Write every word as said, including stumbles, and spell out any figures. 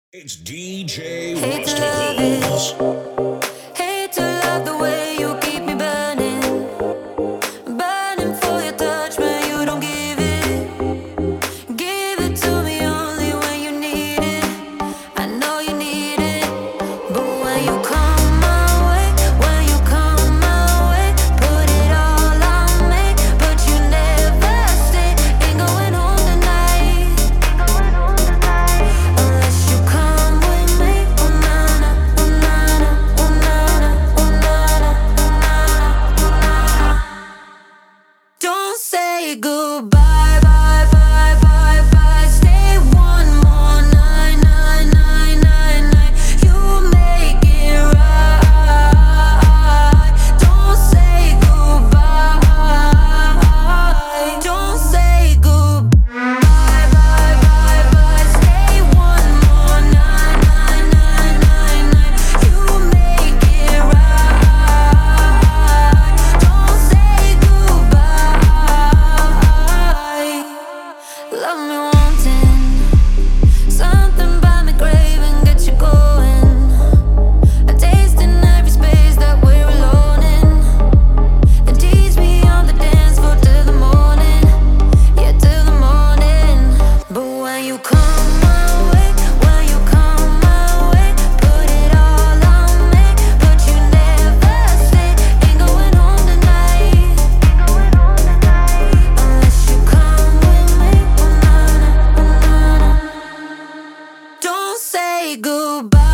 It's D J Hate to love Rusticles. it, hate to love the way you keep me burning, burning for your touch, but you don't give it. Give it to me only when you need it. I know you need it, but when you come my way, when you come my way, put it all on me, but you never stay. Ain't going home tonight, unless you come with me. Oh na na, oh na na, oh na na, oh na na, oh na na. Don't say goodbye, bye, bye, bye, bye. Stay one more night, night, night, night, night. You make it right. Don't say goodbye. Don't say goodbye, bye, bye, bye. Stay one more night, night, night, night, night. You make it right. Don't say goodbye. Love me wanting something by me craving, get you going. A taste in every space that we're alone in. Then tease me on the dance floor till the morning, yeah, till the morning. But when you come my way, when you come my way, put it all on me, but you never stay. Ain't going home tonight, unless you come with me. Oh na na, oh na na. Don't say goodbye.